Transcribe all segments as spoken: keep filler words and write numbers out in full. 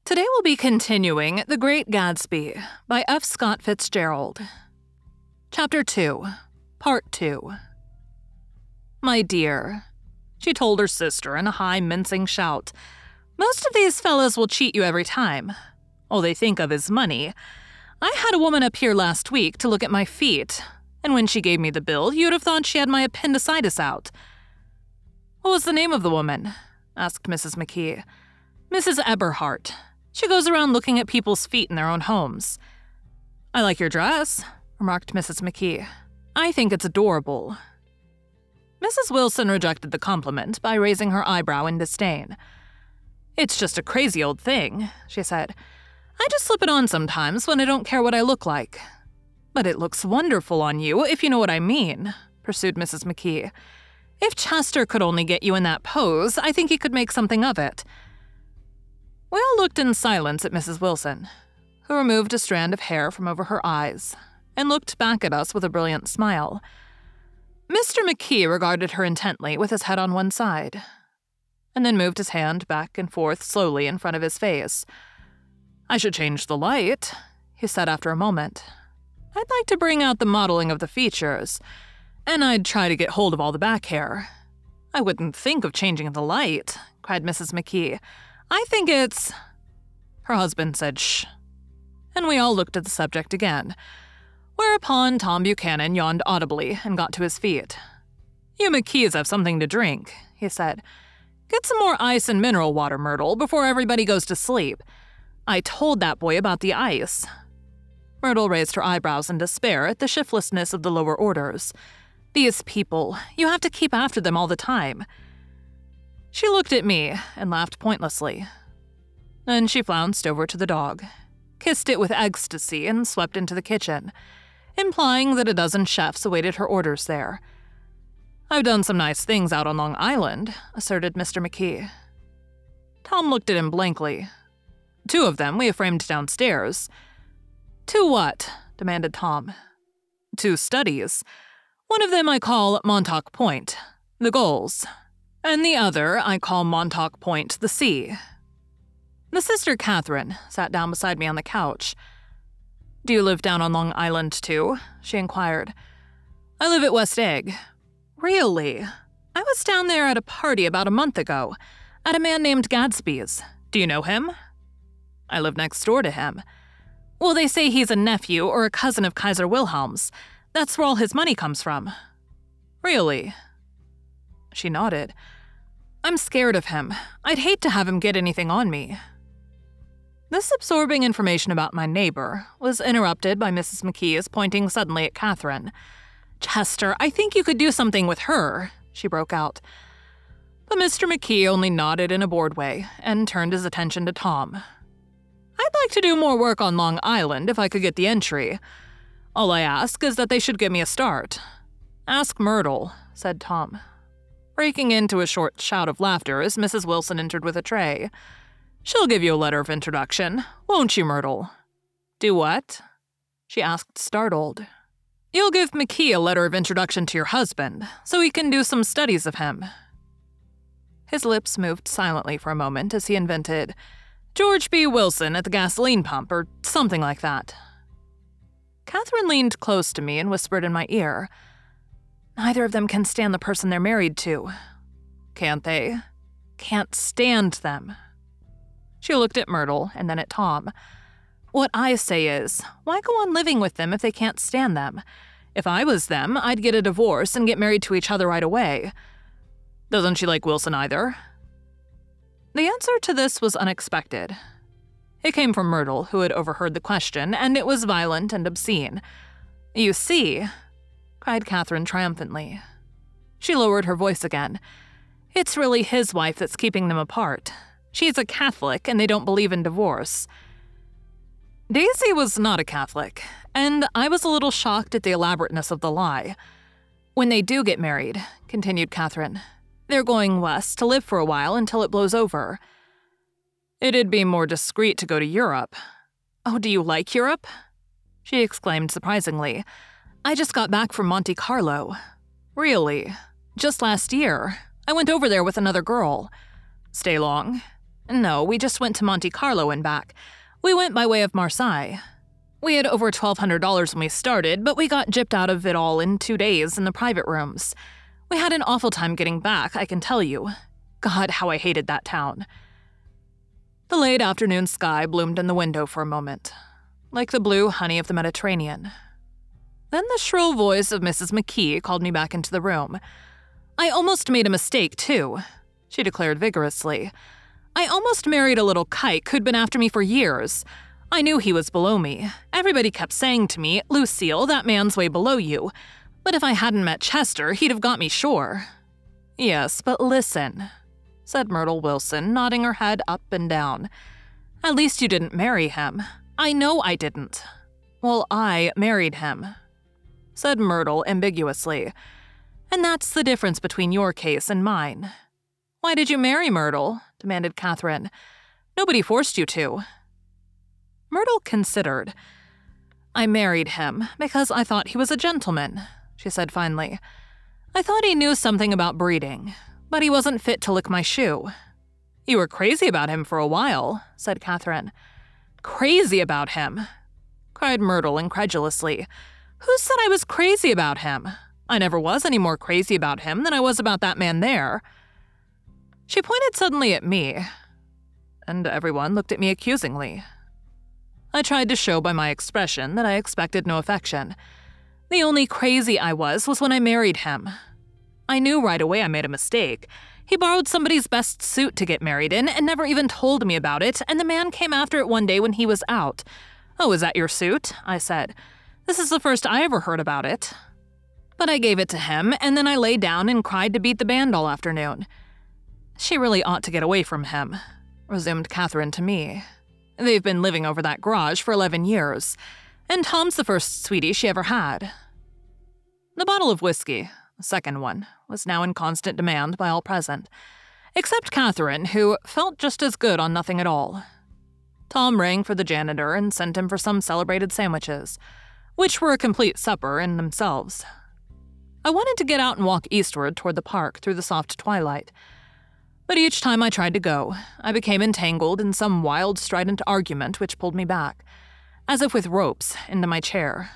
Today we'll be continuing The Great Gatsby by F. Scott Fitzgerald. Chapter two, Part two. My dear, she told her sister in a high, mincing shout, most of these fellows will cheat you every time. All they think of is money. I had a woman up here last week to look at my feet, and when she gave me the bill, you'd have thought she had my appendicitis out. What was the name of the woman? Asked Missus McKee. Missus Eberhart. She goes around looking at people's feet in their own homes. I like your dress, remarked Missus McKee. I think it's adorable. Missus Wilson rejected the compliment by raising her eyebrow in disdain. It's just a crazy old thing, she said. I just slip it on sometimes when I don't care what I look like. But it looks wonderful on you, if you know what I mean, pursued Missus McKee. If Chester could only get you in that pose, I think he could make something of it. We all looked in silence at Missus Wilson, who removed a strand of hair from over her eyes and looked back at us with a brilliant smile. Mister McKee regarded her intently with his head on one side, and then moved his hand back and forth slowly in front of his face. I should change the light, he said after a moment. I'd like to bring out the modeling of the features, and I'd try to get hold of all the back hair. I wouldn't think of changing the light, cried Missus McKee. I think it's... Her husband said shh, and we all looked at the subject again, whereupon Tom Buchanan yawned audibly and got to his feet. You McKees have something to drink, he said. Get some more ice and mineral water, Myrtle, before everybody goes to sleep. I told that boy about the ice. Myrtle raised her eyebrows in despair at the shiftlessness of the lower orders. These people, you have to keep after them all the time. She looked at me and laughed pointlessly. Then she flounced over to the dog, kissed it with ecstasy, and swept into the kitchen, implying that a dozen chefs awaited her orders there. I've done some nice things out on Long Island, asserted Mister McKee. Tom looked at him blankly. Two of them we have framed downstairs. Two what? Demanded Tom. Two studies. One of them I call Montauk Point, the gulls, and the other I call Montauk Point, the sea. The sister Catherine sat down beside me on the couch. Do you live down on Long Island, too? She inquired. I live at West Egg. Really? I was down there at a party about a month ago, at a man named Gadsby's. Do you know him? I live next door to him. Well, they say he's a nephew or a cousin of Kaiser Wilhelm's. That's where all his money comes from. Really? She nodded. I'm scared of him. I'd hate to have him get anything on me. This absorbing information about my neighbor was interrupted by Missus McKee's pointing suddenly at Catherine. Chester, I think you could do something with her, she broke out. But Mister McKee only nodded in a bored way and turned his attention to Tom. I'd like to do more work on Long Island if I could get the entry. All I ask is that they should give me a start. Ask Myrtle, said Tom, breaking into a short shout of laughter as Missus Wilson entered with a tray. She'll give you a letter of introduction, won't you, Myrtle? Do what? She asked, startled. You'll give McKee a letter of introduction to your husband, so he can do some studies of him. His lips moved silently for a moment as he invented George B. Wilson at the gasoline pump, or something like that. Catherine leaned close to me and whispered in my ear, Neither of them can stand the person they're married to. Can't they? Can't stand them. She looked at Myrtle and then at Tom. What I say is, why go on living with them if they can't stand them? If I was them, I'd get a divorce and get married to each other right away. Doesn't she like Wilson either? The answer to this was unexpected. It came from Myrtle, who had overheard the question, and it was violent and obscene. You see, cried Catherine triumphantly. She lowered her voice again. It's really his wife that's keeping them apart. She's a Catholic, and they don't believe in divorce. Daisy was not a Catholic, and I was a little shocked at the elaborateness of the lie. When they do get married, continued Catherine, they're going west to live for a while until it blows over. It'd be more discreet to go to Europe. Oh, do you like Europe? She exclaimed surprisingly. I just got back from Monte Carlo. Really? Just last year. I went over there with another girl. Stay long? No, we just went to Monte Carlo and back. We went by way of Marseille. We had over twelve hundred dollars when we started, but we got gypped out of it all in two days in the private rooms. We had an awful time getting back, I can tell you. God, how I hated that town. The late afternoon sky bloomed in the window for a moment, like the blue honey of the Mediterranean. Then the shrill voice of Missus McKee called me back into the room. I almost made a mistake, too, she declared vigorously. I almost married a little kike who'd been after me for years. I knew he was below me. Everybody kept saying to me, Lucille, that man's way below you. But if I hadn't met Chester, he'd have got me sure. Yes, but listen, said Myrtle Wilson, nodding her head up and down. At least you didn't marry him. I know I didn't. Well, I married him, said Myrtle ambiguously. And that's the difference between your case and mine. Why did you marry Myrtle? Demanded Catherine. Nobody forced you to. Myrtle considered. I married him because I thought he was a gentleman, she said finally. I thought he knew something about breeding, but he wasn't fit to lick my shoe. You were crazy about him for a while, said Catherine. Crazy about him? Cried Myrtle incredulously. Who said I was crazy about him? I never was any more crazy about him than I was about that man there. She pointed suddenly at me, and everyone looked at me accusingly. I tried to show by my expression that I expected no affection. The only crazy I was was when I married him. I knew right away I made a mistake. He borrowed somebody's best suit to get married in and never even told me about it, and the man came after it one day when he was out. Oh, is that your suit? I said. This is the first I ever heard about it. But I gave it to him, and then I lay down and cried to beat the band all afternoon. She really ought to get away from him, resumed Catherine to me. They've been living over that garage for eleven years, and Tom's the first sweetie she ever had. The bottle of whiskey, the second one, was now in constant demand by all present, except Catherine, who felt just as good on nothing at all. Tom rang for the janitor and sent him for some celebrated sandwiches, which were a complete supper in themselves. I wanted to get out and walk eastward toward the park through the soft twilight, but each time I tried to go, I became entangled in some wild, strident argument which pulled me back, as if with ropes, into my chair.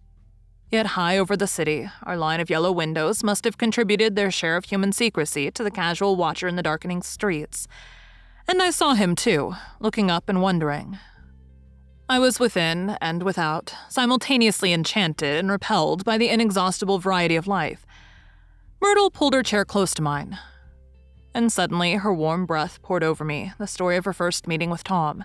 Yet high over the city, our line of yellow windows must have contributed their share of human secrecy to the casual watcher in the darkening streets. And I saw him, too, looking up and wondering. I was within and without, simultaneously enchanted and repelled by the inexhaustible variety of life. Myrtle pulled her chair close to mine, and suddenly her warm breath poured over me the story of her first meeting with Tom.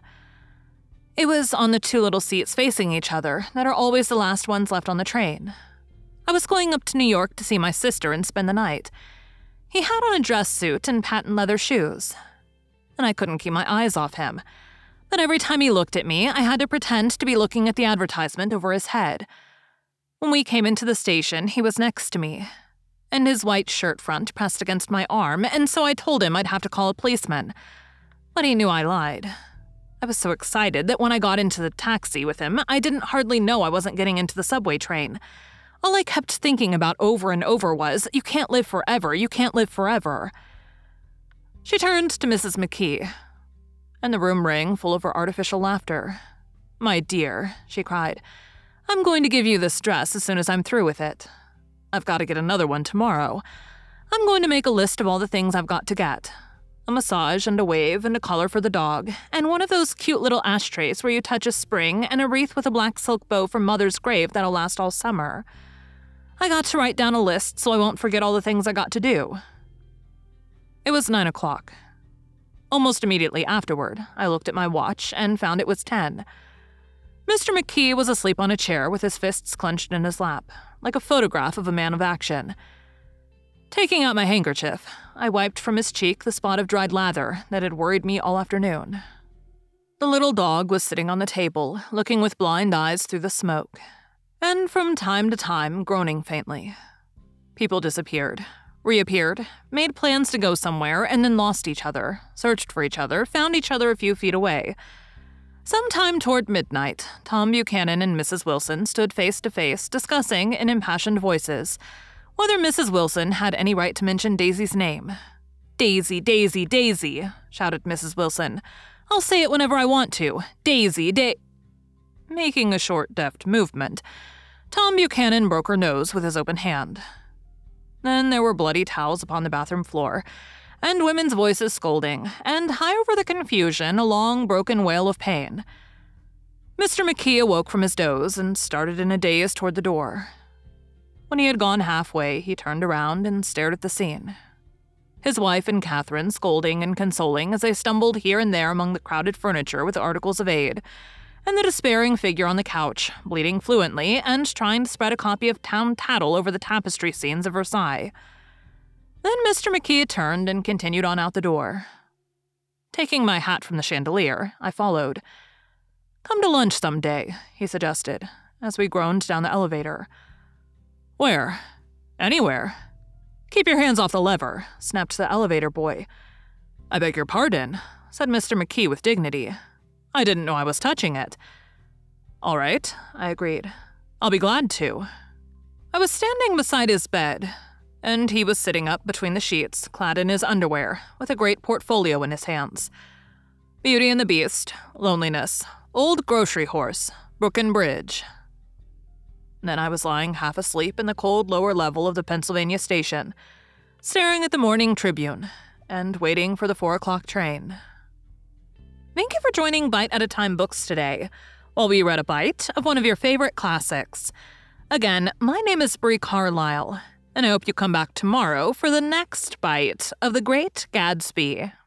It was on the two little seats facing each other that are always the last ones left on the train. I was going up to New York to see my sister and spend the night. He had on a dress suit and patent leather shoes, and I couldn't keep my eyes off him. But every time he looked at me, I had to pretend to be looking at the advertisement over his head. When we came into the station, he was next to me, and his white shirt front pressed against my arm, and so I told him I'd have to call a policeman. But he knew I lied. I was so excited that when I got into the taxi with him, I didn't hardly know I wasn't getting into the subway train. All I kept thinking about over and over was, you can't live forever, you can't live forever. She turned to Missus McKee, and the room rang full of her artificial laughter. My dear, she cried, I'm going to give you this dress as soon as I'm through with it. I've got to get another one tomorrow. I'm going to make a list of all the things I've got to get. A massage and a wave and a collar for the dog, and one of those cute little ashtrays where you touch a spring, and a wreath with a black silk bow from Mother's grave that'll last all summer. I got to write down a list so I won't forget all the things I got to do. It was nine o'clock. Almost immediately afterward, I looked at my watch and found it was ten. Mister McKee was asleep on a chair with his fists clenched in his lap, like a photograph of a man of action. Taking out my handkerchief, I wiped from his cheek the spot of dried lather that had worried me all afternoon. The little dog was sitting on the table, looking with blind eyes through the smoke, and from time to time groaning faintly. People disappeared, reappeared, made plans to go somewhere, and then lost each other, searched for each other, found each other a few feet away. Sometime toward midnight, Tom Buchanan and Missus Wilson stood face to face, discussing, in impassioned voices, whether Missus Wilson had any right to mention Daisy's name. "Daisy, Daisy, Daisy," shouted Missus Wilson. "I'll say it whenever I want to. Daisy, Da—" Making a short, deft movement, Tom Buchanan broke her nose with his open hand. Then there were bloody towels upon the bathroom floor, and women's voices scolding, and high over the confusion a long, broken wail of pain. Mister McKee awoke from his doze and started in a daze toward the door. When he had gone halfway, he turned around and stared at the scene. His wife and Catherine scolding and consoling as they stumbled here and there among the crowded furniture with articles of aid, and the despairing figure on the couch, bleeding fluently and trying to spread a copy of Town Tattle over the tapestry scenes of Versailles. Then Mister McKee turned and continued on out the door. Taking my hat from the chandelier, I followed. "Come to lunch some day," he suggested, as we groaned down the elevator. "Where? Anywhere." "Keep your hands off the lever," snapped the elevator boy. "I beg your pardon," said Mister McKee with dignity. "I didn't know I was touching it." "All right," I agreed. "I'll be glad to." I was standing beside his bed, and he was sitting up between the sheets, clad in his underwear, with a great portfolio in his hands. Beauty and the Beast, Loneliness, Old Grocery Horse, Brooklyn Bridge. Then I was lying half asleep in the cold lower level of the Pennsylvania station, staring at the Morning Tribune, and waiting for the four o'clock train. Thank you for joining Bite at a Time Books today, while we read a bite of one of your favorite classics. Again, my name is Brie Carlisle, and I hope you come back tomorrow for the next bite of The Great Gatsby.